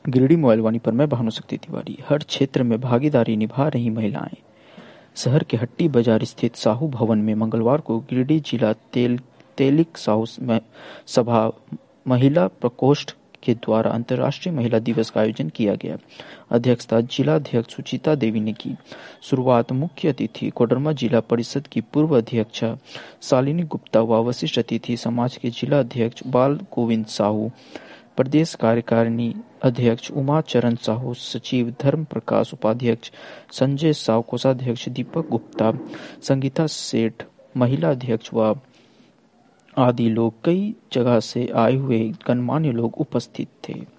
Giridih mobile वाणी पर मैं भानुशक्ति तिवारी। हर क्षेत्र में भागीदारी निभा रही महिलाएं। शहर के हट्टी बाजार स्थित साहू भवन में मंगलवार को गिरिडीह जिला तेलिक साहू सभा महिला प्रकोष्ठ के द्वारा अंतर्राष्ट्रीय महिला दिवस का आयोजन किया गया। अध्यक्षता जिलाध्यक्ष सुचिता देवी ने की। शुरुआत मुख्य अतिथि कोडरमा जिला परिषद की पूर्व अध्यक्षा शालिनी गुप्ता व वरिष्ठ अतिथि समाज के जिला अध्यक्ष बाल गोविंद साहू, प्रदेश कार्यकारिणी अध्यक्ष उमा चरण साहू, सचिव धर्म प्रकाश, उपाध्यक्ष संजय साव, कोषाध्यक्ष दीपक गुप्ता, संगीता सेठ, महिला अध्यक्ष व आदि लोग, कई जगह से आए हुए गणमान्य लोग उपस्थित थे।